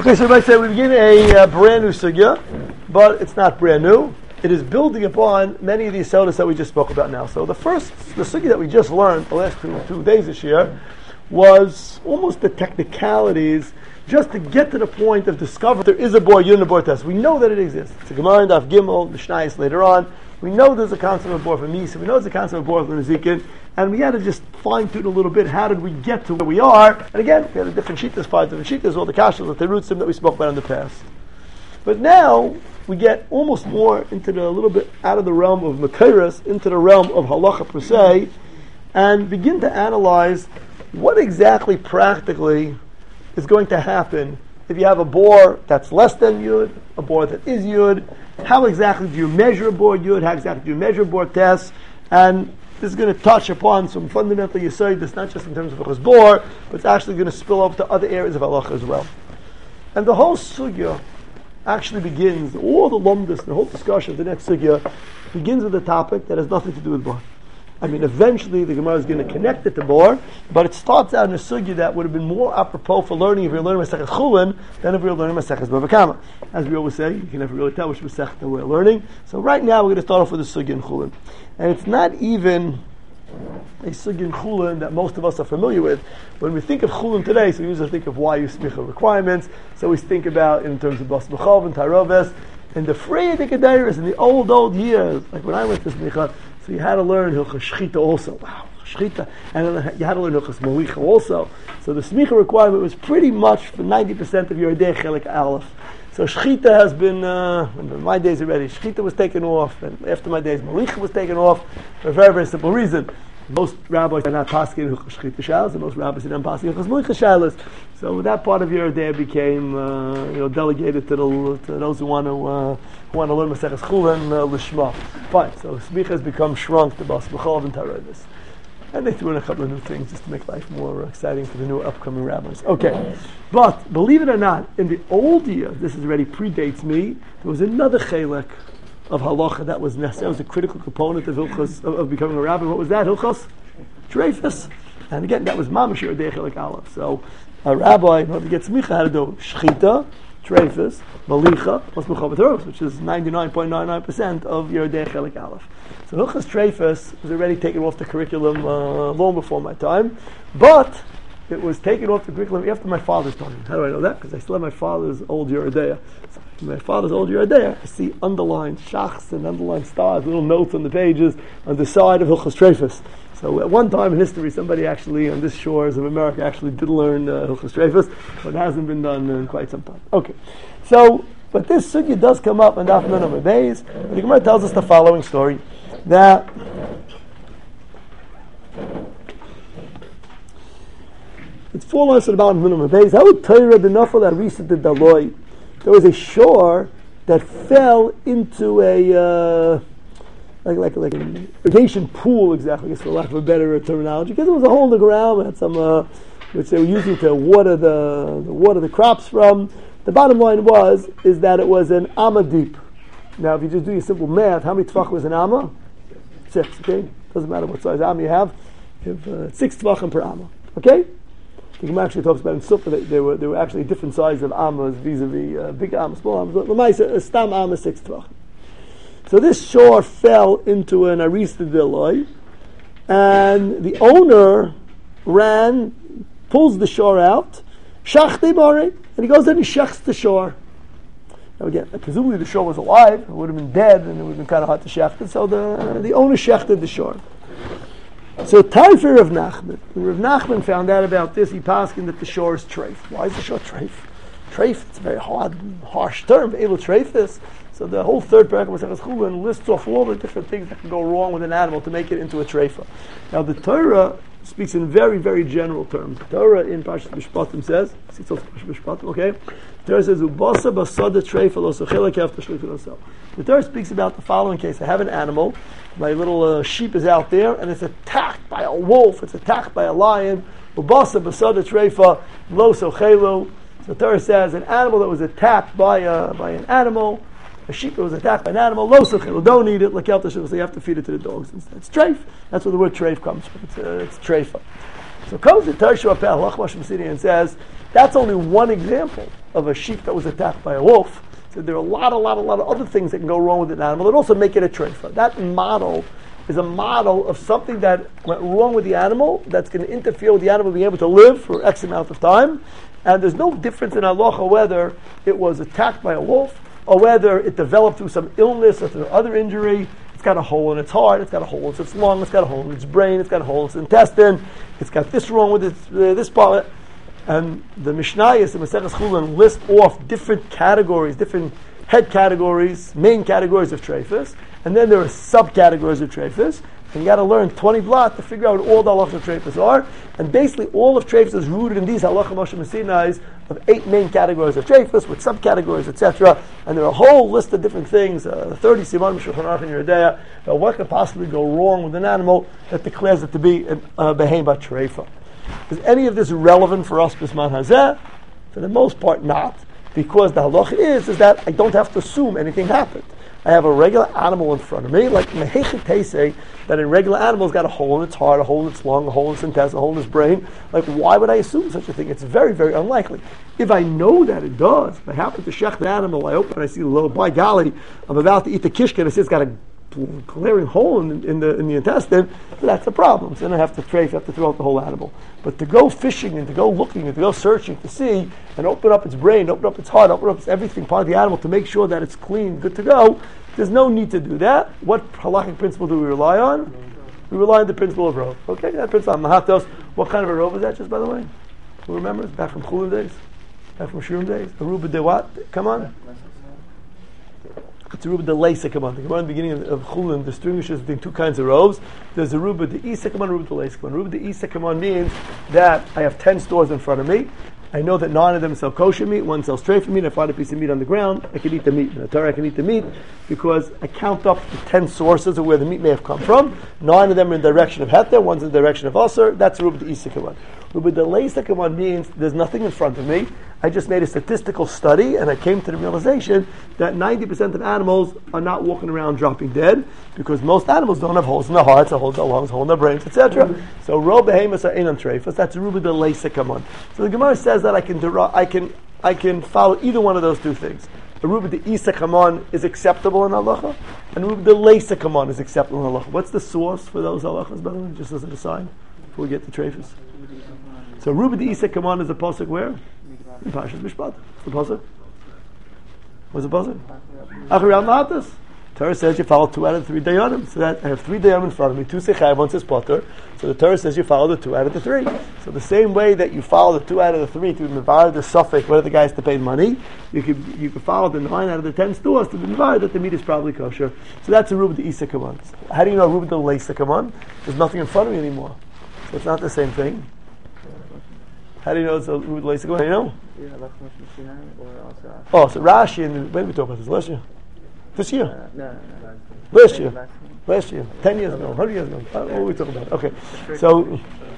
Okay, so everybody say we begin a brand new sugya, but it's not brand new. It is building upon many of these sodas that we just spoke about now. So the sugya that we just learned the last two days this year was almost the technicalities just to get to the point of discovering there is a bor yud and a bor test. We know that it exists. It's a Gemara in Daf Gimel, Mishnayos later on. We know there's a concept of bor for Misa. We know there's a concept of bor for Nezikin. And we had to just fine-tune a little bit. How did we get to where we are? And again, we had a different shittas, 5 different shittas, all the kashas, the roots that we spoke about in the past. But now we get almost more into a little bit out of the realm of Makairas, into the realm of halacha per se, and begin to analyze what exactly practically is going to happen if you have a bor that's less than yud, a bor that is yud. How exactly do you measure a bor yud? How exactly do you measure bor test? And this is going to touch upon some fundamental yesod. That's not just in terms of Hilchos bor, but it's actually going to spill over to other areas of halacha as well. And the whole sugya actually begins, all the lumdus, the whole discussion of the next sugya begins with a topic that has nothing to do with bor. I mean, eventually the Gemara is going to connect it to bor, but it starts out in a sugya that would have been more apropos for learning if you're learning Masechas Chulin than if you're learning Masechas Bava Kama. As we always say, you can never really tell which Masechta we're learning. So right now we're going to start off with a sugya in Chulin. And it's not even a sugya in Chulin that most of us are familiar with. When we think of Chulin today, so we usually think of why you smicha requirements, so we think about in terms of Bas Mechav and Taroves, and the Freydik Adairis in the old years, like when I went to smicha, so you had to learn Hilchos Shchita also. Wow, Shchita. And then you had to learn Hilchos Molicha also. So the smicha requirement was pretty much for 90% of your Yerdei Chelik Aleph. So Shchita has been, in my days already, Shchita was taken off, and after my days, Molicha was taken off for a very, very simple reason. Most rabbis are not paskin Hilchos Shchita Shalos, and most rabbis are not paskin Hilchos Molicha Shalos. So that part of your day became, delegated to those who want to learn Maseches Chulin Lishma. Fine. So smicha has become shrunk to Bas Mechav and Taroves. And they threw in a couple of new things just to make life more exciting for the new upcoming rabbis. Okay. But, believe it or not, in the old years, this already predates me, there was another chelek of halacha that was necessary. It was a critical component of Hilchos, of becoming a rabbi. What was that, Hilchos? Treifus. And again, that was mamash Yerdei Chelik Aleph. So, a rabbi, in order to get smicha, had to do Shchita, Treifus, Malicha, plus Mechav Taros, which is 99.99% of Yerdei Chelik Aleph. So Hilchos Treifus was already taken off the curriculum long before my time, but it was taken off the curriculum after my father's time. How do I know that? Because I still have my father's old Yeridea. So in my father's old Yeridea, I see underlined shachs and underlined stars, little notes on the pages on the side of Hilchos Treifus. So at one time in history, somebody actually on this shores of America actually did learn Hilchos Treifus, but it hasn't been done in quite some time. Okay, so but this sugya does come up in Daf Nun Amud Beis. The Gemara tells us the following story that it's 4 lines at the bottom of Nun Amud Beis. How would Torah the Nafal Arisa the Daloi? There was a shore that fell into a like an irrigation pool, exactly, I guess, for lack of a better terminology, because it was a hole in the ground. We had some which they were using to water the crops from. The bottom line is that it was an amma deep. Now, if you just do your simple math, how many tvachim was an amma? 6. Okay, doesn't matter what size amma you have. You have 6 tvachim per amma. Okay. The Gemara actually talks about in Sukkah that there were actually different sizes of ammas vis-a-vis big ammas, small ammas. But Lamaisa, a stam amma 6 tvachim. So this shore fell into an arista deloi, and the owner pulls the shore out, shachte bari, and he goes there and he shechs the shore. Now again, presumably the shore was alive, it would have been dead, and it would have been kind of hard to shecht it, so the owner shechted the shore. So Taifer Rav Nachman. When Rav Nachman found out about this, he paskined that the shore is treif. Why is the shore treif? Treif, it's a very hard, harsh term, able treif this. So the whole third paragraph of Masechas Chulin lists off all the different things that can go wrong with an animal to make it into a treifa. Now the Torah speaks in very, very general terms. The Torah in Parshas Mishpatim says, see, it's also Parshas Mishpatim, okay? The Torah says, "Ubasa basada treifa lo sochela kef tashlichu nosel." The Torah speaks about the following case: I have an animal, my little sheep is out there, and it's attacked by a wolf, it's attacked by a lion. Ubasa basada treifa lo sochelu. So the Torah says, an animal that was attacked by an animal. A sheep that was attacked by an animal, lo sechel, don't eat it, so you have to feed it to the dogs instead. It's treif. That's where the word treif comes from. It's treifa. So comes the Torah Shua Peh, Halach Moshe Messini, and says, That's only one example of a sheep that was attacked by a wolf. So there are a lot of other things that can go wrong with an animal that also make it a treifa. That model is a model of something that went wrong with the animal that's going to interfere with the animal being able to live for X amount of time. And there's no difference in halacha whether it was attacked by a wolf or whether it developed through some illness or through other injury. It's got a hole in its heart, it's got a hole in its lung, it's got a hole in its brain, it's got a hole in its intestine, it's got this wrong with its, this part. And the Mishnayos, the Maseches Chulin, list off different categories, different head categories, main categories of treifas, and then there are subcategories of treifas. And you got to learn 20 blot to figure out what all the halachas of treifas are. And basically, all of treifas is rooted in these halacha Moshe Messinais of 8 main categories of treifas with subcategories, etc. And there are a whole list of different things, 30 siman Shulchan Aruch in Yeridea, what could possibly go wrong with an animal that declares it to be a behemah treifa. Is any of this relevant for us, Bisman Hazeh? For the most part, not. Because the halacha is that I don't have to assume anything happened. I have a regular animal in front of me, like Mehechet say that a regular animal's got a hole in its heart, a hole in its lung, a hole in its intestine, a hole in its brain. Like, why would I assume such a thing? It's very, very unlikely. If I know that it does, if I happen to shech the animal, I open and I see the little, by golly, I'm about to eat the kishka, and I see it's got a glaring hole in the intestine, that's a problem. So then I have to trace, I have to throw out the whole animal. But to go fishing and to go looking and to go searching to see and open up its brain, open up its heart, open up its everything part of the animal to make sure that it's clean, good to go, there's no need to do that. What halakhic principle do we rely on? We rely on the principle of rov. Okay, that principle. Mahatos. What kind of a rov is that, just by the way? Who remembers? Back from Chulin days? Back from Shurim days? A ruba de what? Come on. It's a ruba de leisa, come on. The Gemara in the beginning of Chulin distinguishes between two kinds of robes. There's a ruba de isa, come on, ruba de leisa, come on. Ruba de isa, come on means that I have 10 stores in front of me. I know that 9 of them sell kosher meat, 1 sells treifa meat. I find a piece of meat on the ground, I can eat the meat. In the Torah, I can eat the meat because I count up the 10 sources of where the meat may have come from. 9 of them are in the direction of heter, 1's in the direction of aser. That's ruba de isa, come on. Ruba de leisa, come on means there's nothing in front of me. I just made a statistical study and I came to the realization that 90% of animals are not walking around dropping dead because most animals don't have holes in their hearts, holes in their lungs, holes in their brains, etc. So ro behemoths are einam treifas. That's ruba de leisa kamon. So the Gemara says that I can follow either one of those two things. The ruba de isa kamon is acceptable in halacha, and ruba de leisa kamon is acceptable in halacha. What's the source for those halachas, by the way? Just as an aside, before we get to treifas. So ruba de isa kamon is a pasuk where? In Parshas Mishpat. What's the pasuk? What's the pasuk? Achiram Mahatas. Torah says you follow 2 out of the 3 dayanim. So that I have 3 dayanim in front of me, 2 sechai, 1 says potter. So the Torah says you follow the 2 out of the 3. So the same way that you follow the 2 out of the 3 to mevar the suffix, whether the guy has to pay money, you could follow the 9 out of the 10 stores to mevar that the meat is probably kosher. So that's a ruba de isa kaman. How do you know ruba de leisa kaman? There's nothing in front of me anymore. So it's not the same thing. How do you know it's a ruba de leisa kaman? How do you know? Oh, so Rashi, and when did we talk about this? Last year? This year? No. Last year. 10 years ago, 100 years ago. What are we talking about? Okay. So,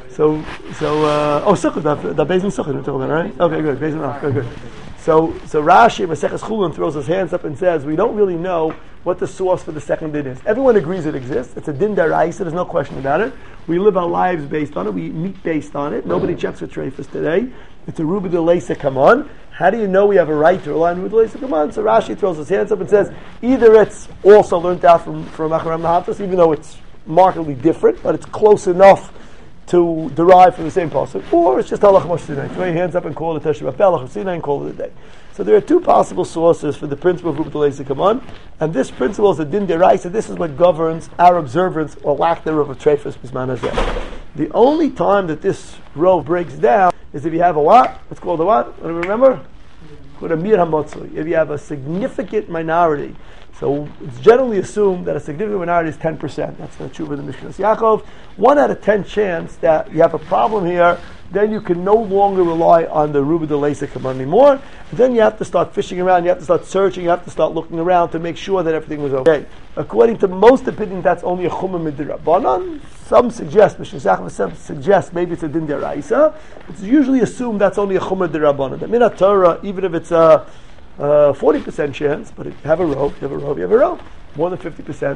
Sukkot, the Beis in Sukkot we're talking about, right? Okay, good. Beis in Sukkot, good. So Rashi, Maseches Chulin, throws his hands up and says, we don't really know what the source for the second din is. Everyone agrees it exists. It's a din deraisa, there's no question about it. We live our lives based on it. We eat meat based on it. Nobody checks for treifas today. It's a ruba de leisa kamon. How do you know we have a right to rely on ruba de leisa kamon? So Rashi throws his hands up and says, either it's also learned out from Acharam Nahatas, even though it's markedly different, but it's close enough to derive from the same pasuk, or it's just halach Moshe Sinai. Throw your hands up and call it Teshuvah Pelach of Sinai and call it a day. So there are 2 possible sources for the principle of ruba de leisa kamon, and this principle is a din deraisa. This is what governs our observance or lack thereof of treifas bisman hazeh. The only time that this rov breaks down is if you have a what? It's called a what? What do you remember? Called a mir hamotzui. If you have a significant minority. So it's generally assumed that a significant minority is 10%. That's the tshuva of the Mishnas Yaakov. 1 out of 10 chance that you have a problem here, then you can no longer rely on the ruba de leisa kamon anymore. And then you have to start fishing around, you have to start searching, you have to start looking around to make sure that everything was okay. According to most opinions, that's only a chumah midrabanan. Some suggest, Mishnas Yaakov suggests maybe it's a din deraisa. It's usually assumed that's only a chumah derabanan. The minat Torah, even if it's a 40% chance, but if you have a rope, more than 50%,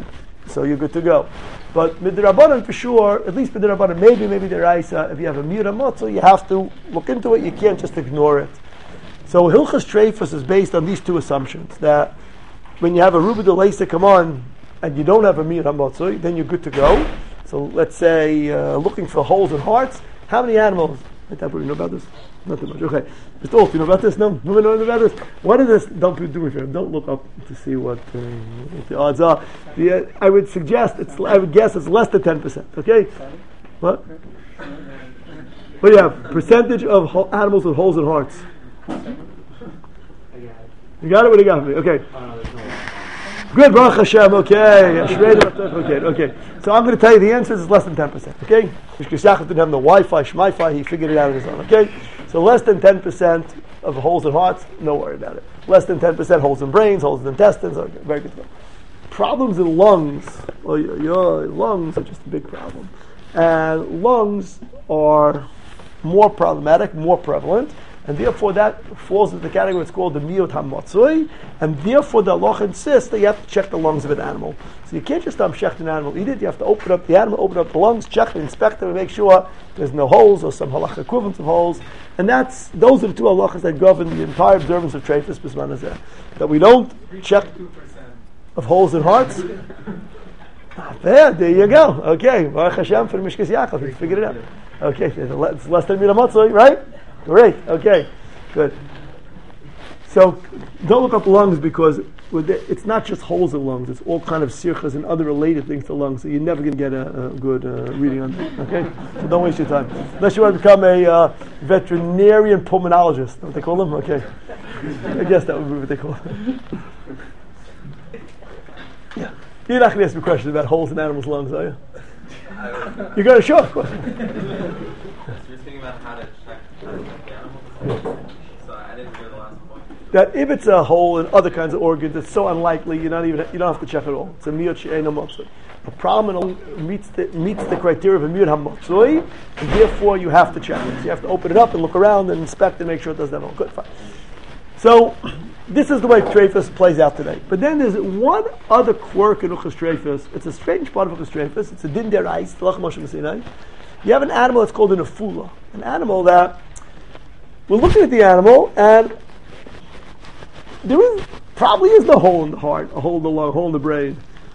so you're good to go. But midrabanan for sure, at least midrabanan, maybe deraisa, if you have a miyud hamotzo, you have to look into it, you can't just ignore it. So Hilchas Treifus is based on these two assumptions, that when you have a ruba delaisa come on, and you don't have a miyud hamotzo, then you're good to go. So let's say, looking for holes and hearts, how many animals? You know about this? Not too much. Okay. Mr. Olf, you know about this? No? No one knows about this? What is this? Don't do me a favor. Don't look up to see what the odds are. I would suggest, I would guess it's less than 10%. Okay? What? What do you have? Percentage of animals with holes and hearts. You got it? What do you got for me? Okay. Good, Baruch Hashem, okay. Okay. So I'm going to tell you the answer is less than 10%, okay? Mishkashach didn't have the Wi-Fi, Shmi-Fi, he figured it out on his own, okay? So less than 10% of holes in hearts, no worry about it. Less than 10% holes in brains, holes in intestines, okay, very good. Problems in lungs, lungs are just a big problem. And lungs are more problematic, more prevalent, and therefore that falls into the category it's called the miyud hamatzui, and therefore the halacha insists that you have to check the lungs of an animal. So you can't just check an animal, eat it, you have to open up the animal, open up the lungs, check it, inspect them, and make sure there's no holes or some halacha equivalents of holes. And those are the two halachas that govern the entire observance of Treifus Bisman Hazeh. That we don't check of holes in hearts. There you go. Okay, Baruch Hashem for the Mishkas Yaakov, you figured it out. Okay, it's less than miyud hamatzui, right? Great. Okay. Good. So don't look up lungs because it's not just holes in lungs. It's all kind of sirchas and other related things to lungs. So you're never going to get a good reading on that. Okay. So don't waste your time unless you want to become a veterinarian pulmonologist. What they call them? Okay. I guess that would be what they call them. Yeah. You're not going to ask me questions about holes in animals' lungs, are you? You got a short question. So you're thinking about how to check the animals? So I didn't hear the last point. That if it's a hole in other kinds of organs, it's so unlikely you don't have to check at all. It's a miyud she'eino motzui. The problem meets the criteria of a miyud hamotzui, and therefore you have to check it. So you have to open it up and look around and inspect and make sure it doesn't have a hole. Good, fine. So this is the way Treifus plays out today. But then there's one other quirk in Uchas Treifus. It's a strange part of Uchas Treifus. It's a din derais, Telach Moshe Messinai. You have an animal that's called an afula, an animal that we're looking at the animal and probably is no hole in the heart, a hole in the lung, a hole in the brain.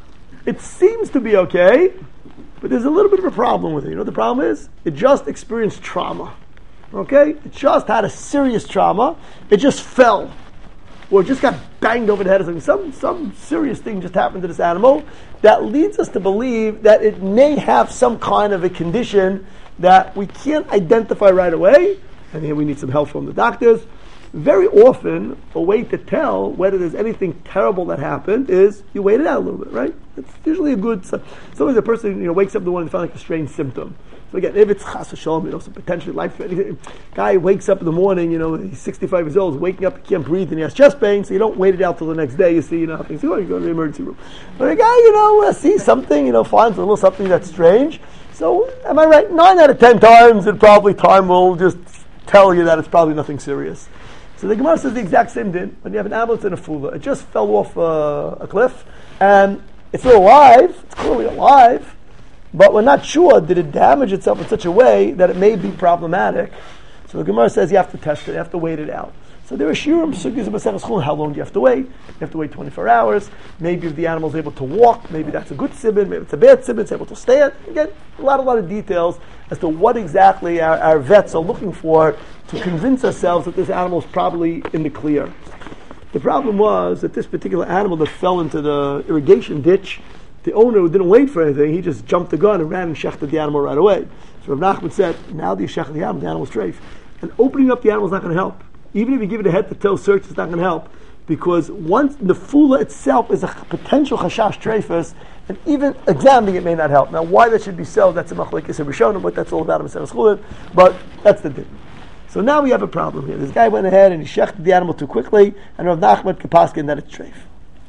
It seems to be okay, but there's a little bit of a problem with it. You know what the problem is? It just experienced trauma. Okay? It just had a serious trauma. It just fell. Or it just got banged over the head or something. Some serious thing just happened to this animal that leads us to believe that it may have some kind of a condition that we can't identify right away. And here we need some help from the doctors. Very often, a way to tell whether there's anything terrible that happened is you wait it out a little bit, right? It's usually a good sign. Sometimes a person wakes up in the morning and finds like a strange symptom. So again, if it's chas v'shalom, some potentially life-threatening guy wakes up in the morning, he's 65 years old, he's waking up, he can't breathe, and he has chest pain, so you don't wait it out till the next day, you see, things, you go to the emergency room. But a guy, sees something, finds a little something that's strange. So, am I right? 9 out of 10 times, time will just tell you that it's probably nothing serious. So the Gemara says the exact same din. When you have an animal that's in a fula, it just fell off a cliff, and it's still alive, it's clearly alive, but we're not sure, did it damage itself in such a way that it may be problematic? So the Gemara says you have to test it, you have to wait it out. So there are shiurim, sugis, how long do you have to wait? You have to wait 24 hours. Maybe if the animal is able to walk, maybe that's a good sibin, maybe it's a bad sibin, it's able to stand. Again, a lot of details as to what exactly our vets are looking for to convince ourselves that this animal is probably in the clear. The problem was that this particular animal that fell into the irrigation ditch, the owner didn't wait for anything, he just jumped the gun and ran and shechted the animal right away. So Rav Nachman said, now that you shechted the animal's treif. And opening up the animal is not going to help. Even if you give it a head-to-toe search, it's not going to help. Because once the fula itself is a potential chashash treifus, and even examining it may not help. Now, why that should be so, that's a machlekes of Rishonim, but that's all about a Maseres Chulin, but that's the thing. So now we have a problem here. This guy went ahead and he shechted the animal too quickly, and Rav Nachman kapaskin that it's treif.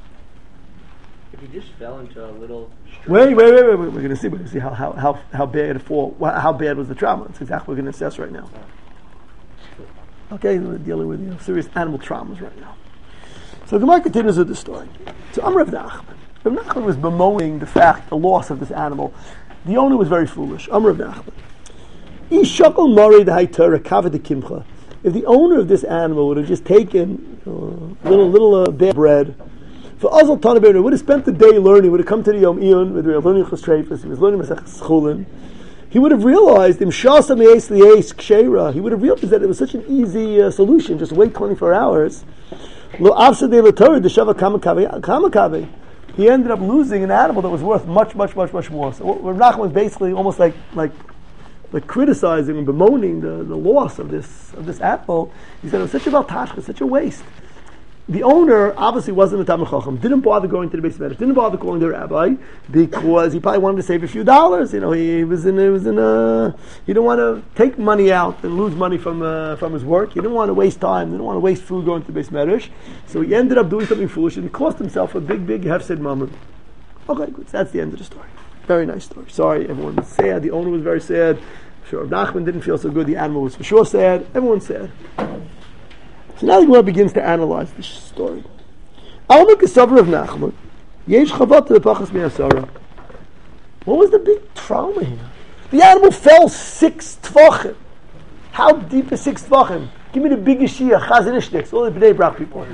If he just fell into a little... Wait. We're going to see how bad it fall. How bad was the trauma? That's exactly what we're going to assess right now. Okay, we're dealing with serious animal traumas right now. So Gemara continues with the story. So I'm Rav Nachman. Rav Nachman was bemoaning the loss of this animal. The owner was very foolish. Amar Rav Nachman. If the owner of this animal would have just taken little bad bread, for Azal Tanaber would have spent the day learning, would have come to the Yom Iyun with learning Chosreifus, he was learning Masech Schulin, he would have realized he would have realized that it was such an easy solution, just wait 24 hours. He ended up losing an animal that was worth much, much, much, much more. So Rav Nachman was basically almost like criticizing and bemoaning the loss of this animal. He said it was such a baltashka, such a waste. The owner obviously wasn't a Talmid Chacham, didn't bother going to the Beis Medrash, didn't bother calling the rabbi because he probably wanted to save a few dollars. He didn't want to take money out and lose money from his work. He didn't want to waste time, didn't want to waste food going to the Beis Medrash. So he ended up doing something foolish and he cost himself a big hefsed mammon. Okay, good. So that's the end of the story. Very nice story. Sorry, everyone was sad. The owner was very sad. Sure, Nachman didn't feel so good. The animal was for sure sad. Everyone's sad. So now the Gemara begins to analyze this story. I'll make a suburb of Nachman. Yesh chavata b'pachas mi'asara. What was the big trauma here? The animal fell 6 tvachim. How deep is 6 tvachim? Give me the biggest shia, Chazon Ish sticks, all the Bnei Brak people.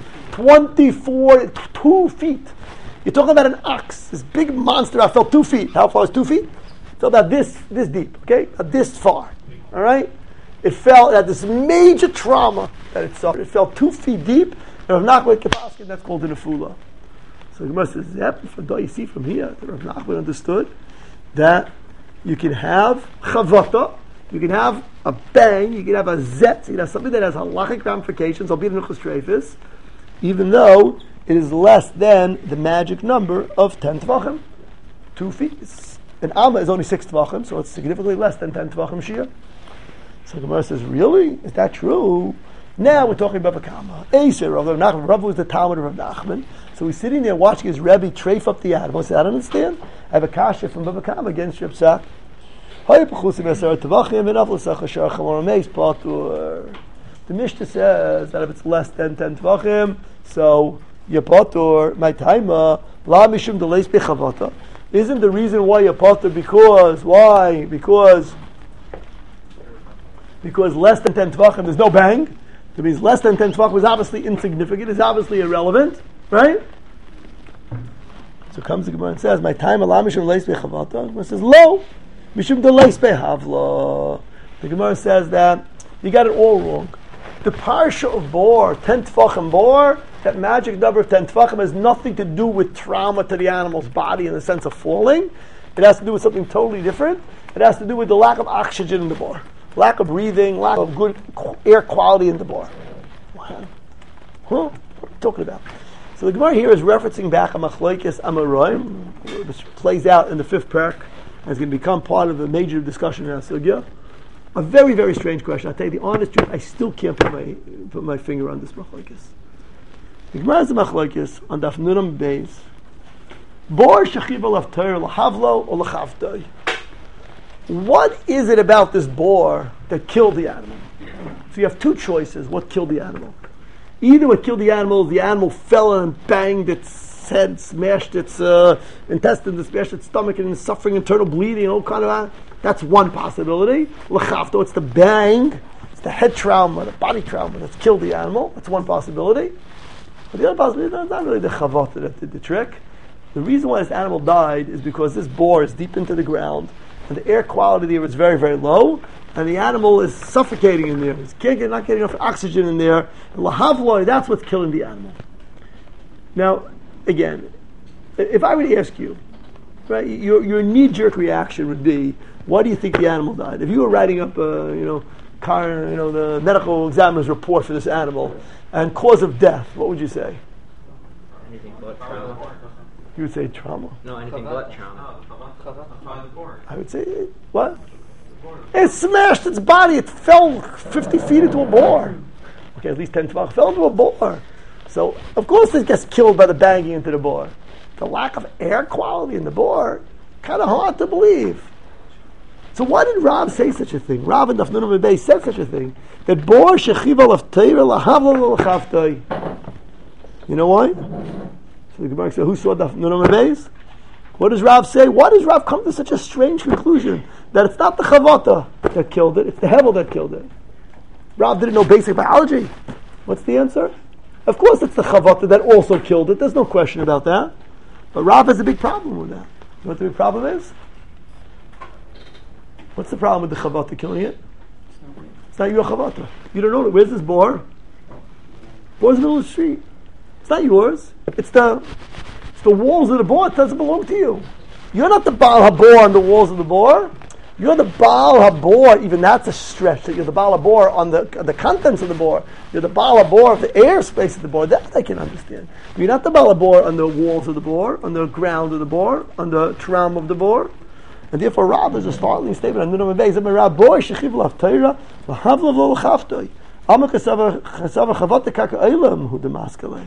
2 feet. You're talking about an ox. This big monster that fell 2 feet. How far is 2 feet? It fell about this deep, okay? About this far. All right? It had this major trauma that it suffered. It fell 2 feet deep, and Rav Nachman Kapaskin, that's called an afula. So the Gemara says, you see from here that Rav Nachman understood that you can have chavata, you can have a bang, you can have a zet, you can have something that has halachic ramifications, albeit in Chosreifus, even though it is less than the magic number of 10 tvachim. 2 feet. An alma is only 6 tvachim, so it's significantly less than 10 tvachim shia. So the Gemara says, really? Is that true? Now we're talking about Bava Kama. Rav was the Talmud of Rav Nachman. So he's sitting there watching his Rebbe trafe up the animal. He said, I don't understand. I have a kasha from Bava Kama against Reb Sak. The Mishnah says that if it's less than 10 tvachim, so you're patur, my taima, la mishum deleis bechavata. Isn't the reason why you're patur because, why? Because less than 10 tvachim, there's no bang. That means less than 10 tvachim is obviously insignificant, is obviously irrelevant, right? So comes the Gemara and says, my time alam mishum leis bechavata. The Gemara says, lo, mishum deleis behavla. The Gemara says that you got it all wrong. The parsha of bor, 10 tvachim bor, that magic number of 10 tvachim has nothing to do with trauma to the animal's body in the sense of falling. It has to do with something totally different. It has to do with the lack of oxygen in the bor. Lack of breathing, lack of good air quality in the bar. What are you talking about? So the Gemara here is referencing back a Machlokes Amoraim, which plays out in the 5th parak, and is going to become part of a major discussion in our sugya. A very, very strange question. I'll tell you the honest truth, I still can't put my finger on this Machlokes. The Gemara is a Machlokes on Daf Nunam Beis. Bor shechiv alav Torah lahavlo or lachavdoi. What is it about this boar that killed the animal? So you have 2 choices. What killed the animal? Either what killed the animal fell and banged its head, smashed its intestines, smashed its stomach, and is suffering internal bleeding and all kind of. That's one possibility. L'chavto, it's the bang, it's the head trauma, the body trauma that's killed the animal. That's one possibility. But the other possibility, that's not really the chavot that did the trick. The reason why this animal died is because this boar is deep into the ground, and the air quality there is very, very low, and the animal is suffocating in there. It's not getting enough oxygen in there. And lahavloi, that's what's killing the animal. Now, again, if I were to ask you, right, your knee-jerk reaction would be, why do you think the animal died? If you were writing up the medical examiner's report for this animal, and cause of death, what would you say? Anything but trauma. You would say trauma. No, anything but trauma. I would say, what? It smashed its body. It fell 50 feet into a boar. Okay, at least 10 tvach fell into a boar. So, of course it gets killed by the banging into the boar. The lack of air quality in the boar, kind of hard to believe. So why did Rav say such a thing? Rav and Daf Nunam Beis said such a thing. That boar shechiv alav Torah lahavlo l'chavtoi. You know why? So the Gemara says, who saw Daf Nun Amud Beis? What does Rav say? Why does Rav come to such a strange conclusion that it's not the Chavata that killed it, it's the Hevel that killed it? Rav didn't know basic biology. What's the answer? Of course it's the Chavata that also killed it. There's no question about that. But Rav has a big problem with that. You know what the big problem is? What's the problem with the Chavata killing it? It's not your Chavata. You don't know it. Where's this boar? Boar's in the middle of the street. It's not yours. It's the walls of the boar. It doesn't belong to you. You're not the Baal HaBor on the walls of the boar. You're the Baal HaBor. Even that's a stretch. That you're the Baal HaBor on the contents of the boar. You're the Baal HaBor of the airspace of the boar. That I can understand. But you're not the Baal HaBor on the walls of the boar, on the ground of the boar, on the tram of the boar. And therefore, Rav is a startling statement. And then Beis Amar Rav boy shechiv lav Torah lahavlav lo lachaftoi. Ama kasava chavat kaka eilam hu demaskale.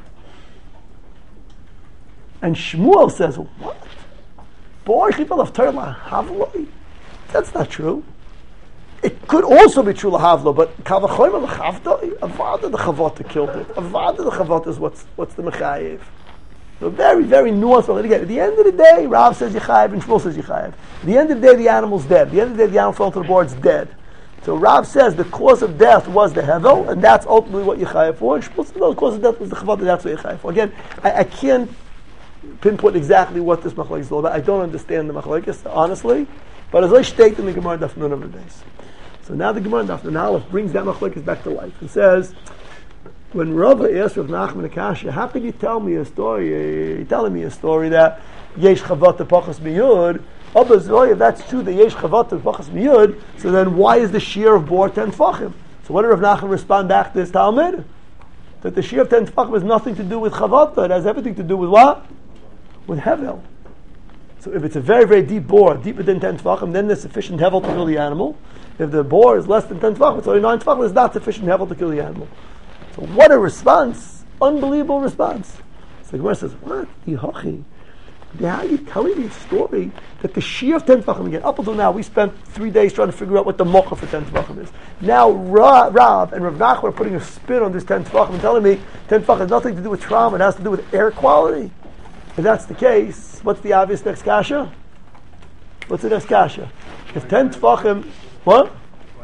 And Shmuel says, what? Boy shechiv lav Torah lahavloi. That's not true. It could also be true lahavlo, but kavachoyim lachaftoi. Avada the chavata killed it. Avada the chavata is what's the mechayev. So very, very nuanced. Again, at the end of the day, Rav says Yechayev and Shmuel says Yechayev. At the end of the day, the animal's dead. At the end of the day, the animal fell into the board, it's dead. So Rav says the cause of death was the Hevel, and that's ultimately what Yechayev for. And Shmuel says no, the cause of death was the Chavot, and that's what Yechayev for. Again, I can't pinpoint exactly what this machlokes is all about. I don't understand the machlokes, honestly. But as I state in the Gemara Daf Nun Amud Beis. So now the Gemara Daf Nun Aleph brings that machlokes back to life. It says, when Rava asked Rav Nachman Akasha, how can you tell me a story? You're telling me a story that Yesh Chavata Pachas Miyud. If that's true, that Yesh Chavata Pachas Miyud, so then why is the shear of boar 10 Tfachim? So what did Rav Nachman respond back to this Talmud? That the shear of 10 Tfachim has nothing to do with Chavata. It has everything to do with what? With Hevel. So if it's a very, very deep boar, deeper than 10 Tfachim, then there's sufficient Hevel to kill the animal. If the boar is less than 10 Tfachim, it's only 9 Tfachim, there's not sufficient Hevel to kill the animal. So what a response! Unbelievable response. So the Gemara says, what? Yihachi. How are you telling me a story that the shear of 10 Tfachim, again, up until now, we spent 3 days trying to figure out what the mocha for 10 Tfachim is. Now Rav and Rav Nachman are putting a spin on this 10 Tfachim and telling me 10 Tfachim has nothing to do with trauma, it has to do with air quality. If that's the case, what's the obvious next kasha? What's the next kasha? If 10 Tfachim, what?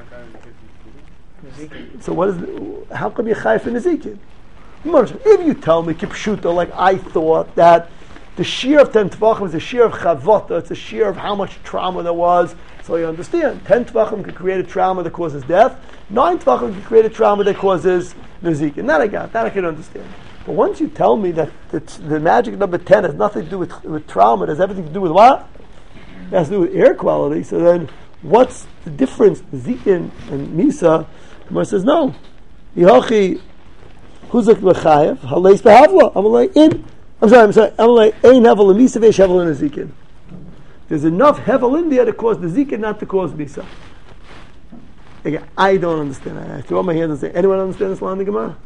So what is? How come you chayef in Ezekiel? If you tell me kipshuta, like I thought that the shear of 10 Tfachim is a shear of chavota, it's a shear of how much trauma there was. So you understand, 10 Tfachim could create a trauma that causes death. 9 Tfachim could create a trauma that causes Ezekiel. That I got. That I can understand. But once you tell me that the magic number 10 has nothing to do with trauma, it has everything to do with what? It has to do with air quality. So then, what's the difference? Ezekiel and Misa. Gemara says no. Yihachi huzak l'chayev haleis behavla. I'm sorry. Amalei ein hevel l'misa v'esh hevel in Ezekiel. There's enough hevel in there to cause the Ezekiel, not to cause Misa. Again, I don't understand. I throw my hands and say, anyone understand this line in the Gemara?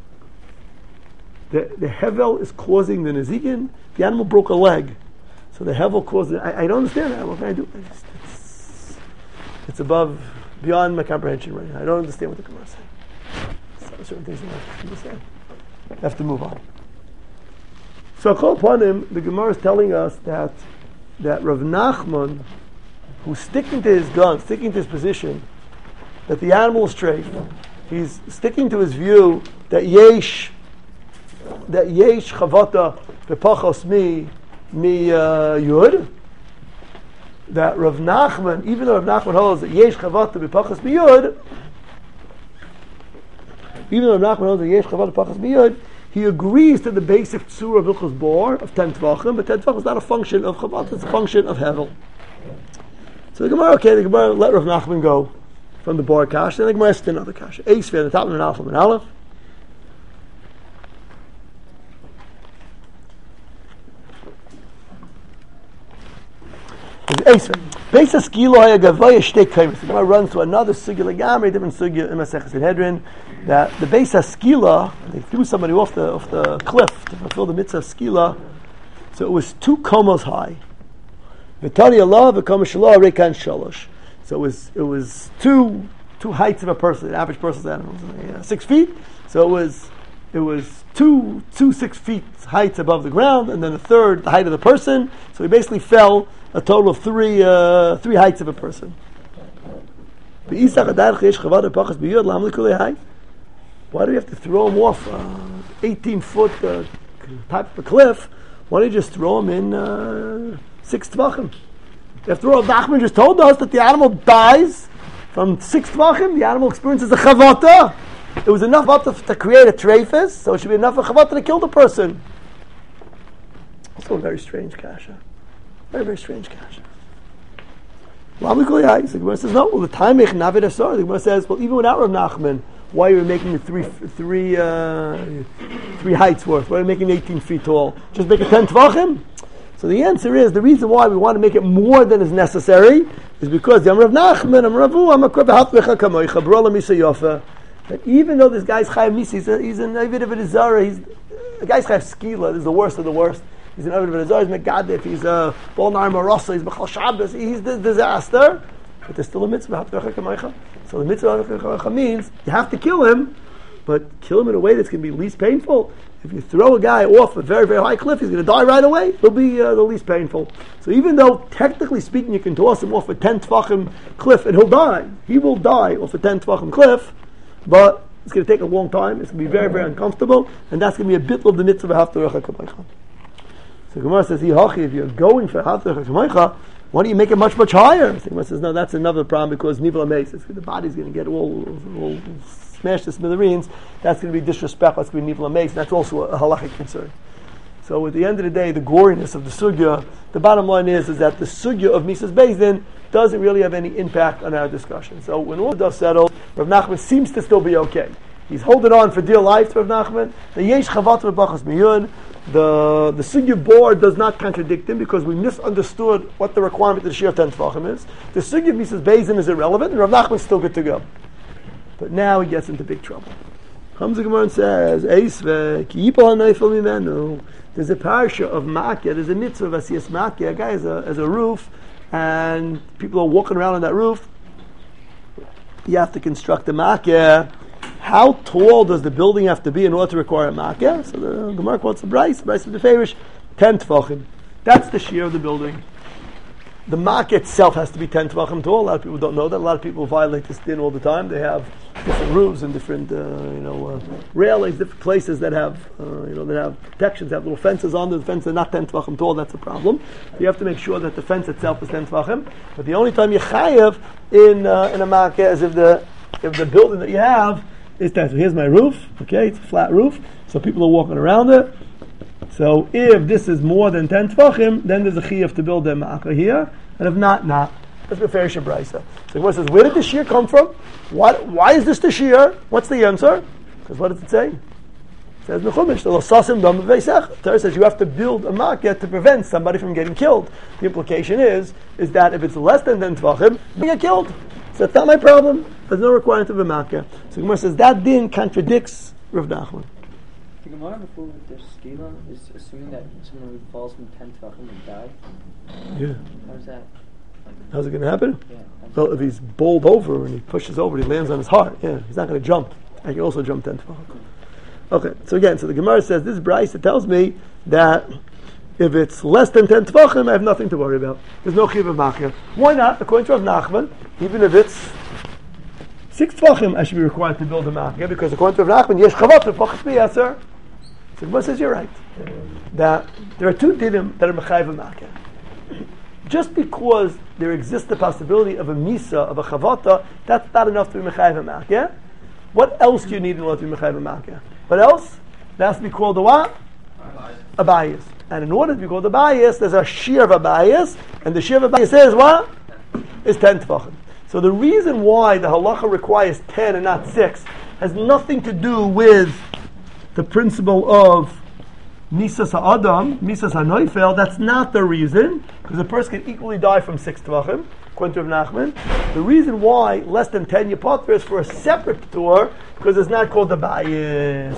The hevel is causing the Nezikin. The animal broke a leg, so the hevel caused it. I don't understand that. What can I do? It's beyond my comprehension right now. I don't understand what the Gemara is saying. Certain things I understand. I have to move on. So upon him, the Gemara is telling us that Rav Nachman, who's sticking to his gun, sticking to his position, that the animal is straight. He's sticking to his view that yesh chavata bepachos mi yud. That Rav Nachman, even though Rav Nachman holds that yesh chavata bepachos mi yud, he agrees to the basic tzura of Hilchos Bor of 10 Tvachim, but 10 Tvachim is not a function of chavata; it's a function of hevel. So the Gemara let Rav Nachman go from the Bor Kash, and the Gemara asked another Kash. Eisvi on the top of an Aleph and Aleph. The Gemara runs to another sugya legamri, different sugya in Maseches Sanhedrin, that the Beis HaSkila, they threw somebody off the cliff to fulfill the mitzvah of skila, so it was 2 komos high. V'tani Allah v'kom shalah rekan shalosh. So it was two heights of a person, an average person's animal, 6 feet. So it was it was two 6 feet heights above the ground, and then a third the height of the person. So he basically fell a total of three heights of a person. Why do we have to throw him off 18-foot type of a cliff? Why don't you just throw him in 6 tvachim? After all, Nachman just told us that the animal dies from 6 tvachim. The animal experiences a chavata. It was enough up to create a trephis, so it should be enough of chavata to kill the person. Also a very strange kasha. Very, very strange kasha. The Gemara says, no, well, the time the Gemara says, well, even without Rav Nachman, why are you making it three heights worth? Why are you making it 18 feet tall? Just make it 10 tvachim? So the answer is, the reason why we want to make it more than is necessary is because that even though this guy's Chayav Misa, he's an Ovid of a Zara, the guy's Chayav Skila, this is the worst of the worst. He's an Ovid of a Zara, he's Megadif, he's a Bolnar Marosa, he's Bechal Shabbos, he's the disaster. But there's still a mitzvah. So the mitzvah means you have to kill him, but kill him in a way that's going to be least painful. If you throw a guy off a very, very high cliff, he's going to die right away. It'll be the least painful. So even though, technically speaking, you can toss him off a 10 tvachim cliff and he'll die. He will die off a 10 tvachim cliff, but it's going to take a long time. It's going to be very, very uncomfortable, and that's going to be a bit of the mitzvah of Haftarach HaKamaycha. So Gemara says, if you're going for Haftarach HaKamaycha, why don't you make it much, much higher? So Gemara says, no, that's another problem because Nivla Meis, the body's going to get all smashed to smithereens. That's going to be disrespectful. That's going to be Nivla Meis. And that's also a halachic concern. So at the end of the day, the goriness of the sugya, the bottom line is that the sugya of Mises Beis Din doesn't really have any impact on our discussion. So when all the dust settles, Rav Nachman seems to still be okay. He's holding on for dear life to Rav Nachman. The Yesh Chavat Bachas Miyun, the sugya board does not contradict him because we misunderstood what the requirement of the Shir 10 Tvachim is. The sugya of Mises Beis Din is irrelevant, and Rav Nachman is still good to go. But now he gets into big trouble. Comes the Gemara and says, Eisve, ki yipol ha'neifel mimenu. There's a parsha of Makya, there's a mitzvah of Asiyas Makya. A guy has a roof, and people are walking around on that roof. You have to construct a Makya. How tall does the building have to be in order to require a Makya? So the Gemara quotes the Bryce of the Farish, 10 Tvachim. That's the shear of the building. The Makya itself has to be 10 Tvachim tall. A lot of people don't know that. A lot of people violate this din all the time. They have different roofs and different, railings, different places that have, that have protections, have little fences on them. The fences are not 10 Tvachim tall. That's a problem. You have to make sure that the fence itself is 10 Tvachim. But the only time you chayev in a Makya is if the building that you have is 10. So here's my roof. Okay, it's a flat roof. So people are walking around it. So if this is more than 10 Tvachim, then there's a chiyuv to build a Makya here. And if not, not. That's the Farish Brisa. So the Gemara says, where did the shear come from? Why is this the shear? What's the answer? Because what does it say? It says, Mechumish, the Losasim Dam Veisech. Torah says you have to build a Makya to prevent somebody from getting killed. The implication is that if it's less than 10 Tvachim, you get killed. So that's not my problem. There's no requirement of a Makya. So the Gemara says, that din contradicts Rav Nachman. The Gemara before with the skila is assuming that someone who falls from 10 Tvachim would die. Yeah. How's that? How's it going to happen? Yeah. Well, if he's bowled over and he pushes over, he lands on his heart. Yeah, he's not going to jump. I can also jump 10 Tvachim. Okay, so the Gemara says, this Bryce, it tells me that if it's less than 10 Tvachim, I have nothing to worry about. There's no chiyuv of Makya. Why not? According to Rav Nachman, even if it's 6 Tvachim, I should be required to build a Makya, because according to Rav Nachman, yesh chavat v'pachas b'yaser. So the Gemara says, you're right. That there are 2 dinim that are mechayev a Makya. Just because there exists the possibility of a misa, of a chavata, that's not enough to be mechayev a Makya. What else do you need in order to be mechayev a Makya? What else? It has to be called a what? A bias. And in order to be called a bias, there's a shear of a bias, and the shear of a bias is what? Is 10 Tvachim. So the reason why the halacha requires 10 and not 6 has nothing to do with the principle of Misas ha'adam, Misas ha'noifel. That's not the reason, because a person can equally die from 6 Tvachim, according to Rav Nachman. The reason why less than 10 you patra is for a separate tour, because it's not called the bias.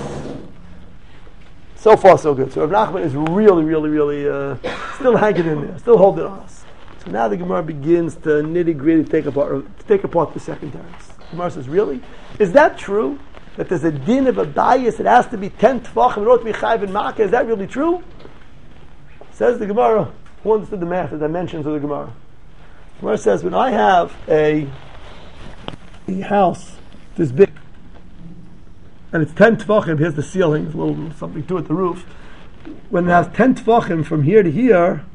So far, so good. So Rav Nachman is really, really, really still hanging in there, still holding on us. So now the Gemara begins to nitty gritty take apart the second teretz. The Gemara says, really? Is that true? that there's a din of a bias, it has to be 10 tefachim in order to be chayv and makeh. Is that really true? Says the Gemara. Who understood the math, the dimensions of the Gemara? The Gemara says, when I have a house this big, and it's 10 tefachim, here's the ceiling, there's a little something to it, the roof. When it has 10 tefachim from here to here,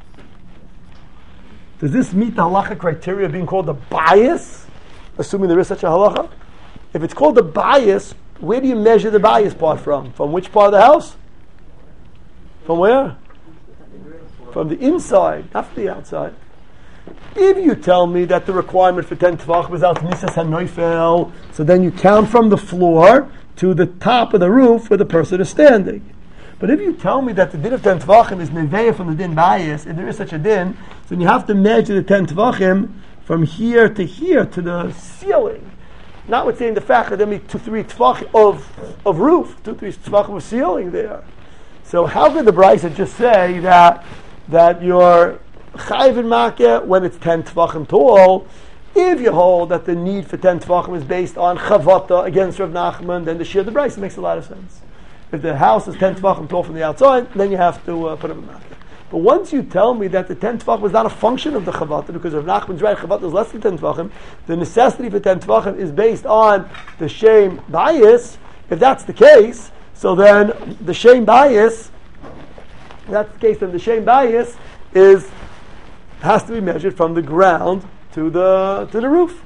does this meet the halacha criteria of being called a bias? Assuming there is such a halacha? If it's called a bias, where do you measure the bias part from? From which part of the house? From where? From the inside, not from the outside. If you tell me that the requirement for 10 tefachim is out nisas hanoifel, so then you count from the floor to the top of the roof where the person is standing. But if you tell me that the din of 10 tefachim is neveya from the din bias, if there is such a din, then you have to measure the 10 tefachim from here to the ceiling. Notwithstanding the fact that there may be 2-3 tefachim of roof, 2-3 tefachim of ceiling there. So how could the Brisa just say that you're chayv and makeh when it's 10 tefachim tall? If you hold that the need for 10 tefachim is based on chavata against Rav Nachman, then the shir the Brisa makes a lot of sense. If the house is 10 tefachim tall from the outside, then you have to put up a makeh. But once you tell me that the 10 tefachim is not a function of the chavata, because Rav Nachman's right, chavata is less than 10 tefachim, the necessity for 10 tefachim is based on the shame bias. If that's the case, so then the shame bias, has to be measured from the ground to the roof.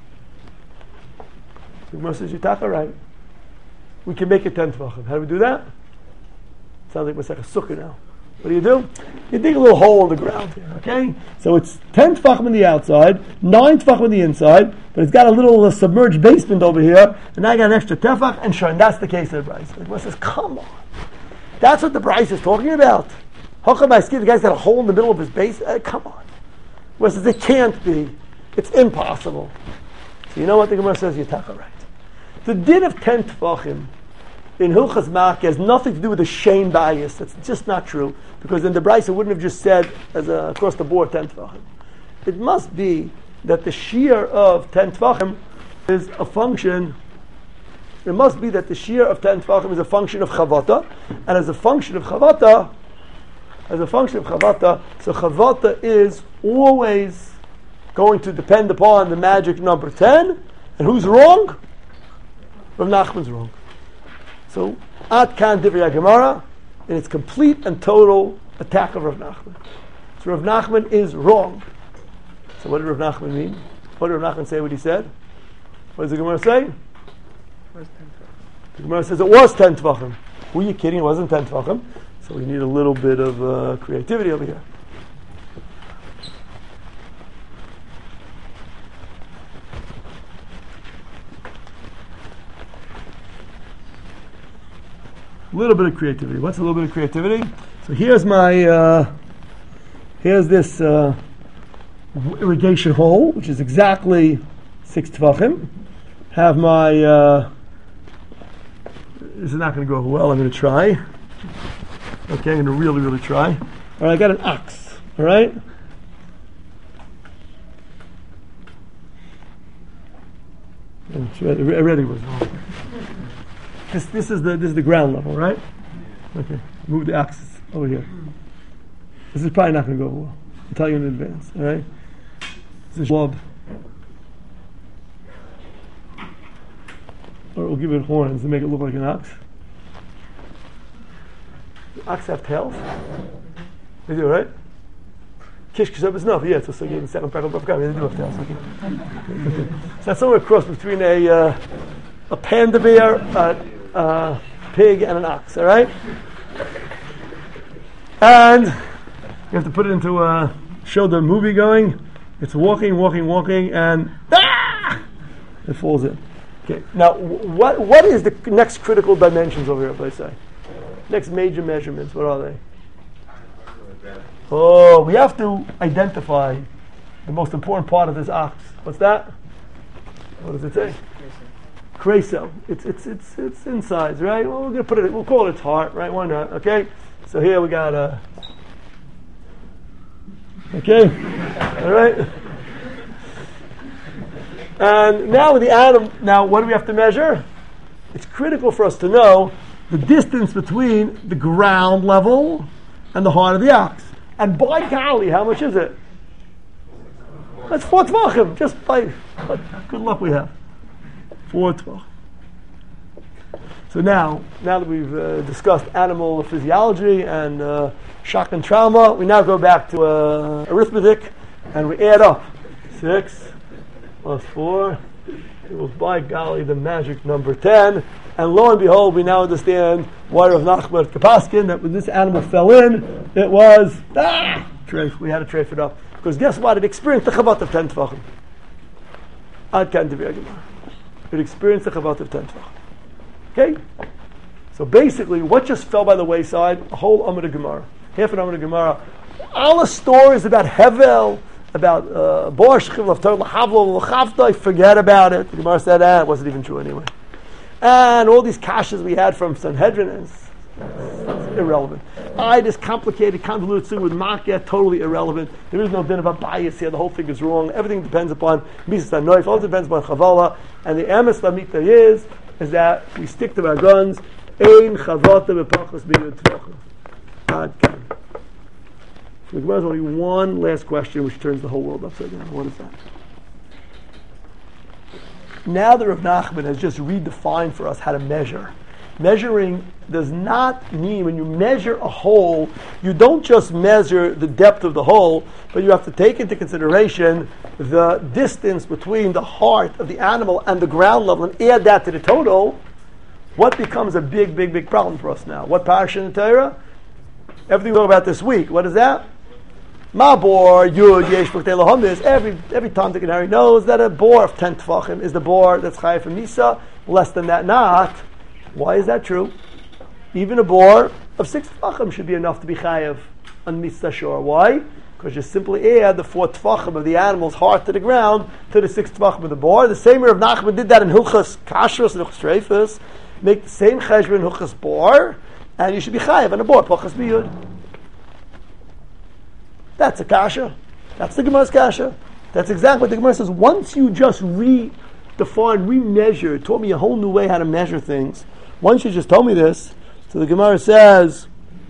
The Gemara says, Yitaka, right? We can make it 10 tefachim. How do we do that? Sounds like Masech Sukkah now. What do? You dig a little hole in the ground here, okay? So it's 10 tefachim on the outside, 9 tefachim on the inside, but it's got a little submerged basement over here, and now I got an extra tefach, and sure, and that's the case of the Brisa. The Gemara says, come on. That's what the Brisa is talking about. How come I see the guy's got a hole in the middle of his base? Come on. The Gemara says, it can't be. It's impossible. So you know what the Gemara says? Yitaka, right. The din of 10 tefachim in Hilchas Makeh has nothing to do with the shame bias. That's just not true. Because then the Brisa wouldn't have just said, across the board, 10 tefachim. It must be that the shear of 10 tefachim is a function. It must be that the shear of 10 tefachim is a function of chavata. And as a function of chavata, so chavata is always going to depend upon the magic number 10. And who's wrong? Rav Nachman's wrong. So, Ad Kan Divrei Gemara, in its complete and total attack of Rav Nachman. So Rav Nachman is wrong. So what did Rav Nachman mean? What did Rav Nachman say what he said? What does the Gemara say? The Gemara says it was 10 tefachim. Who are you kidding? It wasn't 10 tefachim. So we need a little bit of creativity over here. A little bit of creativity. What's a little bit of creativity? So here's my, here's this irrigation hole, which is exactly 6 tefachim. Have my, this is not going to go well, I'm going to try. Okay, I'm going to really, really try. All right, I got an ox, all right? Already was wrong. This is the ground level, right? Okay, move the axis over here. This is probably not going to go well. I'll tell you in advance, all right? This is lob. Or we'll give it horns to make it look like an ox. Do ox have tails? They do, right? Kish Kishab is enough, yeah, so you second pack of they do have tails. Okay. So that's somewhere across between a panda bear, a pig, and an ox, all right? And you have to put it into show the movie going. It's walking, and it falls in. Okay. Now, what is the next critical dimensions over here? Let's say next major measurements. What are they? Oh, we have to identify the most important part of this ox. What's that? What does it say? Kreso. It's insides, right? Well, we're gonna put it. We'll call it its heart, right? Why not? Okay. So here we got okay. All right. And now with the animal, now what do we have to measure? it's critical for us to know the distance between the ground level and the heart of the ox. And by golly, how much is it? That's 4 tvachim. Just by what good luck we have. 4 tvachim. So now that we've discussed animal physiology and shock and trauma, we now go back to arithmetic and we add up. 6 plus 4 equals, by golly, the magic number 10. And lo and behold, we now understand why Rav Nachman Kapaskin, that when this animal fell in, it was, treif. We had to treif it up. Because guess what? It experienced the chavat of 10 tvachim. Ad kan devir gemara. It experienced the chavat of 10 tvachim. Okay? So basically, what just fell by the wayside? A whole Amud of Gemara. Half an Amud of Gemara. All the stories about Hevel, about Bor Shchiv Laftar L'Havlo L'Chavdai, forget about it. The Gemara said, it wasn't even true anyway. And all these kashas we had from Sanhedrin is irrelevant. This complicated, convoluted thing with Makkah, totally irrelevant. There is no din of a bias here. The whole thing is wrong. Everything depends upon Mises and Noif. All depends upon Chavala. And the Emes Lamita is that we stick to our guns. Ein Chavata B'Pachas B'Yud Tvachim. Ad Kan. So the Gemara has only one last question, which turns the whole world upside down. What is that? Now that Rav Nachman has just redefined for us how to measure. Measuring does not mean, when you measure a hole, you don't just measure the depth of the hole, but you have to take into consideration the distance between the heart of the animal and the ground level and add that to the total. What becomes a big, big, big problem for us now? What parasha in the Torah? Everything we talk about this week. What is that? Mabor, Yud, Yesh, B'chtei Lahamis. Every Tom, Dick, and Harry knows that a bor of 10 tvachim is the bor that's chayav from Misa. Less than that, not. Why is that true? Even a bor of 6 tvachim should be enough to be chayav on Misa Shor. Why? Because you simply add the 4 tvachim of the animal's heart to the ground to the 6 tvachim of the bor. The same Rav Nachman did that in Hilchas Kashrus and Hilchas Treifus. Make the same cheshbon in Hilchas bor, and you should be chayav on a bor, Pachas B'Yud. That's a kasha. That's the Gemara's kasha. That's exactly what the Gemara says. Once you just remeasure, taught me a whole new way how to measure things. Once you just told me this, so the Gemara says,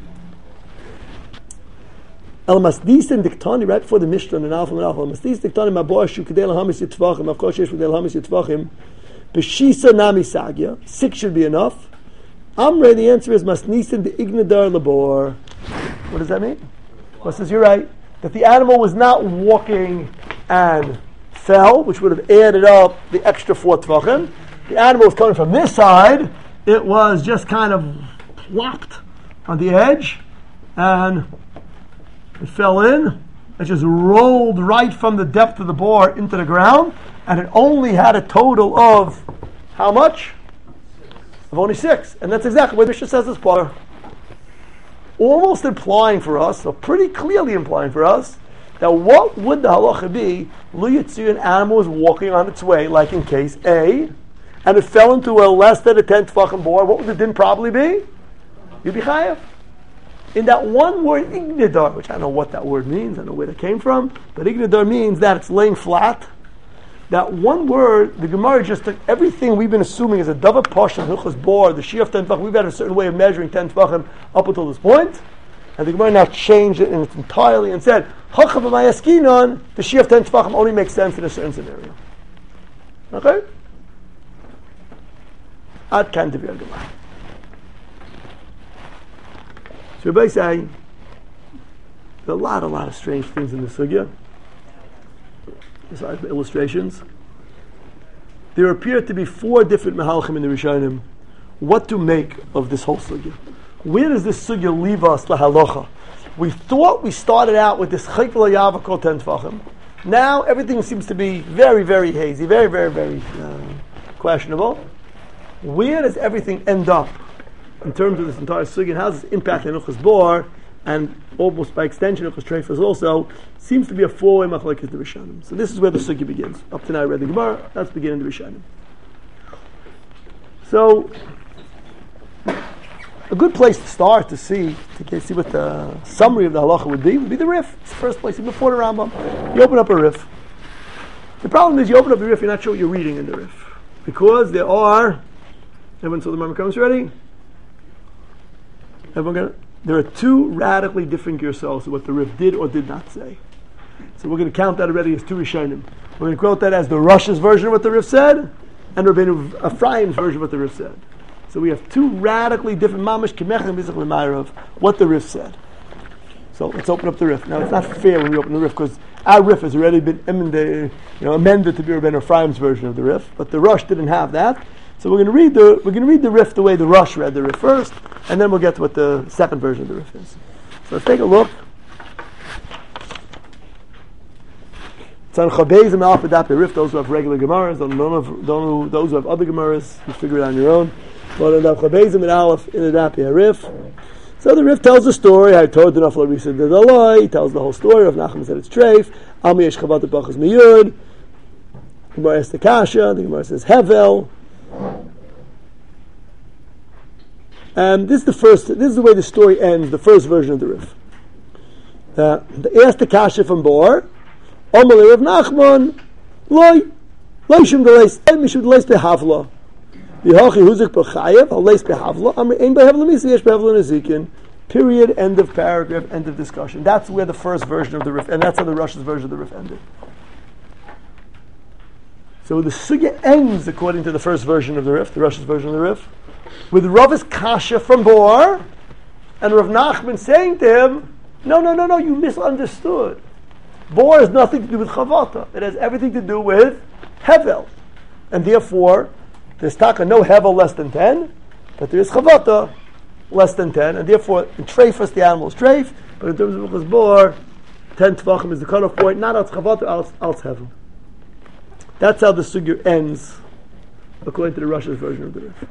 El Masdisen Diktani, right before the Mishnah and Alpha and Alpha, El Masdisen Diktani, Mabor Shu Kedei Lahamis Yitvachim, of course, Yesh Kedei Lahamis Yitvachim, B'Shisa Nami Sagya, 6 should be enough. Amre, the answer is Masnisen de Ignadar Labor. What does that mean? Well, says you're right, that the animal was not walking and fell, which would have added up the extra 4 tvachim. The animal was coming from this side. It was just kind of plopped on the edge, and it fell in. It just rolled right from the depth of the bore into the ground, and it only had a total of how much? Of only 6. And that's exactly what Mishnah says this part. Almost implying for us, or pretty clearly implying for us, that what would the halacha be? Lu Yitzir, an animal was walking on its way, like in case A, and it fell into a less than a 10 tvachim bore. What would the din probably be? You'd be chayav. In that one word, ignidar, which I don't know what that word means, I don't know where that came from, but ignidar means that it's laying flat. That one word, the Gemara just took everything we've been assuming is a davar posh and hilchos bor, the shir of 10 tvachim. We've had a certain way of measuring 10 tvachim up until this point, and the Gemara now changed it in its entirely and said, Chachav b'mayaskinon, the shir of 10 tvachim only makes sense in a certain scenario. Okay? Ad kan devir Gemara. So Rabbi say, there are a lot of strange things in the sugya. Besides the illustrations, there appear to be 4 different mehalchim in the Rishonim. What to make of this whole sugya? Where does this sugya leave us, la halacha? We thought we started out with this chayk v'layava called 10 tvachim. Now everything seems to be very, very hazy, very, very, very questionable. Where does everything end up in terms of this entire sugya? How does this impact on Hilchos Bor? And almost by extension, Hilchos Treifos also seems to be a 4-way machlokes the Rishonim. So this is where the sugya begins. Up to now I read the Gemara. Let's begin in the Rishonim. So a good place to start to see what the summary of the halacha would be the Rif. It's the first place, before the Rambam. You open up a Rif. The problem is you open up the Rif, you're not sure what you're reading in the Rif. Because there are Everyone saw the Marmar ready? Everyone got it? There are two radically different Gersos of what the Rif did or did not say. So we're going to count that already as two Rishonim. We're going to quote that as the Rosh's version of what the Rif said, and Rabbeinu Ephraim's version of what the Rif said. So we have two radically different mamash Kimech and Mizrach L'Mayra of what the Rif said. So let's open up the Rif. Now it's not fair when we open the Rif because our Rif has already been amended to be Rabbeinu Ephraim's version of the Rif, but the Rosh didn't have that. So we're going to read the Rif the way the Rosh read the Rif first, and then we'll get to what the second version of the Rif is. So let's take a look. It's on Chabez and Alpha Dap Rif. Those who have regular Gemaras, those who have other Gemaras, you figure it out on your own. But on Chabez and Aleph in the Dap Rif. So the Rif tells the story. I told the Nafla Risa did Aloi. He tells the whole story. Of Nachman said it's treif. Ami Yesh Chavat Bachas Miyud. Gemara asks the Kasha. The Gemara says Hevel. This is the way the story ends, the first version of the Rif. They asked the Kasha from Bor, Omalei Rav Nachman, Loi Shum Deleis, Mishum Deleis Behavla. V'hochi Huzik B'chayev, Haleis Behavla, Amri Ein Behavla Misi, Yesh Behavla Nezikin. Period, end of paragraph, end of discussion. That's where the first version of the Rif, and that's how the Rosh's version of the Rif ended. So the sugya ends according to the first version of the Rif, the Rosh's version of the Rif, with Rav's Kasha from Bor, and Rav Nachman saying to him, no, you misunderstood. Bor has nothing to do with Chavata. It has everything to do with Hevel. And therefore, there's taka no Hevel less than 10, but there is Chavata less than 10, and therefore, in Treifas, the animal is Treif, but in terms of Uchas Bor, 10 Tvachim is the cutoff point, not als Chavata, als Hevel. That's how the sugya ends, according to the Rosh's version of the Rif.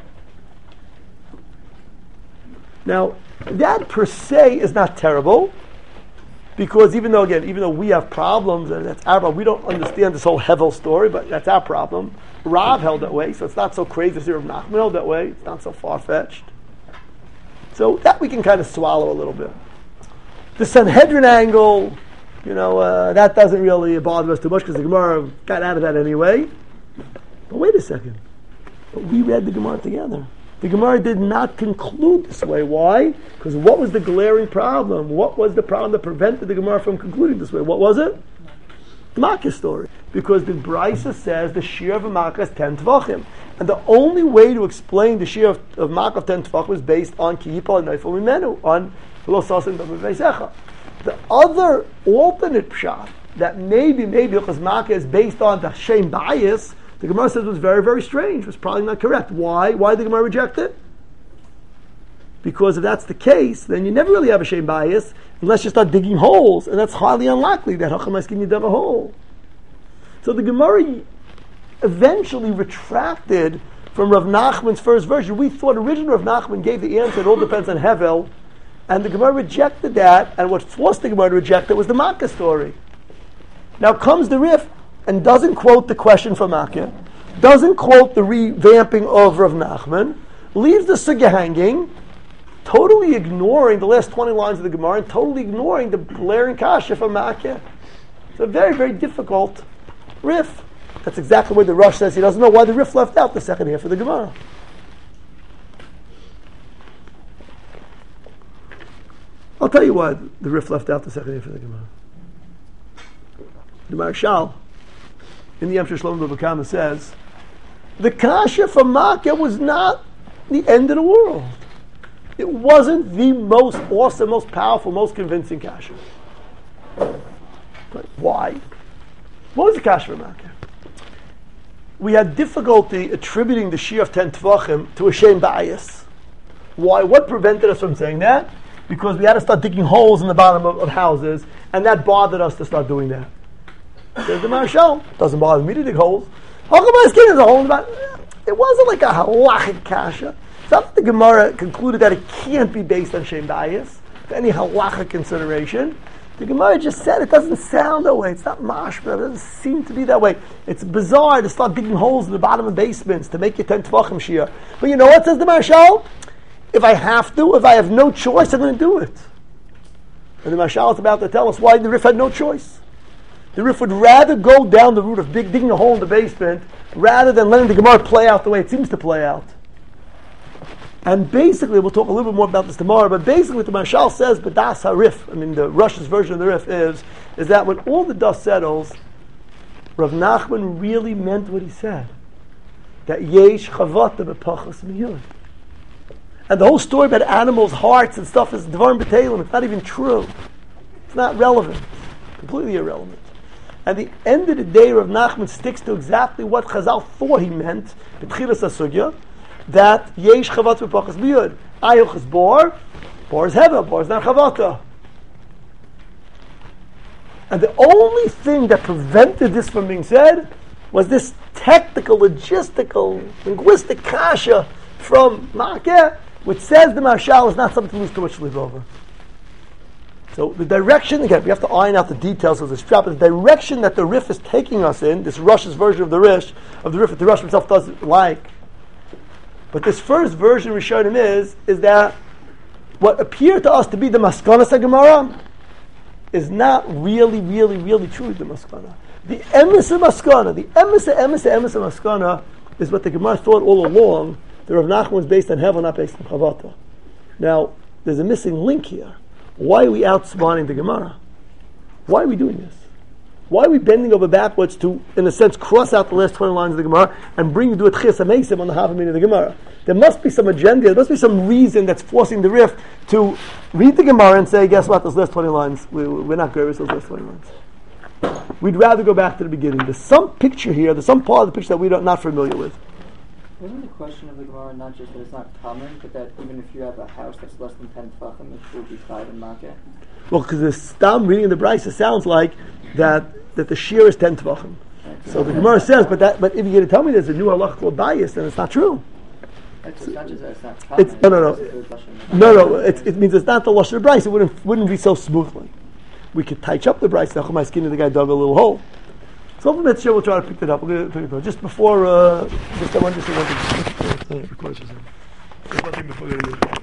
Now, that per se is not terrible, because even though we have problems, and that's our problem, we don't understand this whole Hevel story, but that's our problem. Rav held that way, so it's not so crazy to see Rav Nachman held that way. It's not so far-fetched. So that we can kind of swallow a little bit. The Sanhedrin angle, that doesn't really bother us too much because the Gemara got out of that anyway. But wait a second. But we read the Gemara together. The Gemara did not conclude this way. Why? Because what was the glaring problem? What was the problem that prevented the Gemara from concluding this way? What was it? The Makkah story. Because the Brisa says the Shir of Makkah is 10 Tvachim. And the only way to explain the Shir of Makkah of 10 Tvachim is based on Ki Yipal and Neifel Mimenu, on V'lo Sasin B'Veisecha. The other alternate pshat that maybe because Makkah is based on the Shem bias, the Gemara says was very, very strange. It was probably not correct. Why? Why did the Gemara reject it? Because if that's the case, then you never really have a Shem bias unless you start digging holes, and that's highly unlikely that Hachameskin you dug a hole. So the Gemara eventually retracted from Rav Nachman's first version. We thought originally Rav Nachman gave the answer, it all depends on Hevel, and the Gemara rejected that, and what forced the Gemara to reject it was the Makkah story. Now comes the Rif, and doesn't quote the question from Makkah, doesn't quote the revamping of Rav Nachman, leaves the sugya hanging, totally ignoring the last 20 lines of the Gemara, and totally ignoring the blaring kasha from Makkah. It's a very, very difficult Rif. That's exactly what the Rosh says. He doesn't know why the Rif left out the second half of the Gemara. I'll tell you why the Rif left out the second half of the Gemara. The Marshal, in the Yemshir Shalom B'Bakama, says, the kasha from Makkah was not the end of the world. It wasn't the most awesome, most powerful, most convincing kasha. But why? What was the kasha from Makkah? We had difficulty attributing the Shir of 10 Tvachim to a Shem bias. Why? What prevented us from saying that? Because we had to start digging holes in the bottom of houses, and that bothered us to start doing that. Says the Marshal, doesn't bother me to dig holes. Hachamai Skin is a hole in the bottom. It wasn't like a halachic kasha. It's not that the Gemara concluded that it can't be based on Shem bias, for any halachic consideration. The Gemara just said it doesn't sound that way. It's not mashma. It doesn't seem to be that way. It's bizarre to start digging holes in the bottom of basements to make your 10 Tvachim Shia. But you know what, says the Marshal? If I have to, if I have no choice, I'm going to do it. And the Marshal is about to tell us why the Rif had no choice. The Rif would rather go down the route of digging a hole in the basement rather than letting the Gemara play out the way it seems to play out. And basically, we'll talk a little bit more about this tomorrow, but basically what the Marshal says, B'das HaRif, I mean the Russia's version of the Rif is that when all the dust settles, Rav Nachman really meant what he said. That Yesh Chavata B'Pachas Miyud. And the whole story about animals' hearts and stuff is Dvarim B'Teilim. It's not even true. It's not relevant. Completely irrelevant. At the end of the day, Rav Nachman sticks to exactly what Chazal thought he meant, B'Tchilas HaSugya, that Yesh Chavat B'Pachas Miyud. Ayoch is Bor is Hevel, Bor is not Chavata. And the only thing that prevented this from being said was this technical, logistical, linguistic kasha from Makeh, which says the Marshal is not something to lose too much sleep over. So the direction, again, we have to iron out the details of this trap, but the direction that the Rif is taking us in, this Russia's version of the Rif that the Rush himself doesn't like, but this first version Rishonim is that what appeared to us to be the Maskanas HaGemara is not really truly the Maskana. The Emes Maskana, the Emes Maskana is what the Gemara thought all along. The Rav Nachman was based on Hevel, not based on Chavata. Now, there's a missing link here. Why are we outsmarting the Gemara? Why are we doing this? Why are we bending over backwards to, in a sense, cross out the last 20 lines of the Gemara and bring you to a Tchias HaMeisim on the half a minute of the Gemara? There must be some agenda, there must be some reason that's forcing the Rif to read the Gemara and say, guess what, those last 20 lines, we're not good with those last 20 lines. We'd rather go back to the beginning. There's some picture here, there's some part of the picture that we're not familiar with. Wasn't the question of the Gemara not just that it's not common, but that even if you have a house that's less than 10 tefachim, it will be five in Makeh? Well, because the Stam reading the Brisa sounds like that the shear is 10 tefachim. So the Gemara says, but if you're going to tell me there's a new halach called bias, then it's not true. It's not just that it's not common. No. It means it's not the lashon of Brisa. It wouldn't be so smoothly. We could tighten up the Brisa. My skin, the guy dug a little hole. So from that, we'll try to pick that up. We're going to pick it up. Just before, just I want to say one thing. Just one thing before we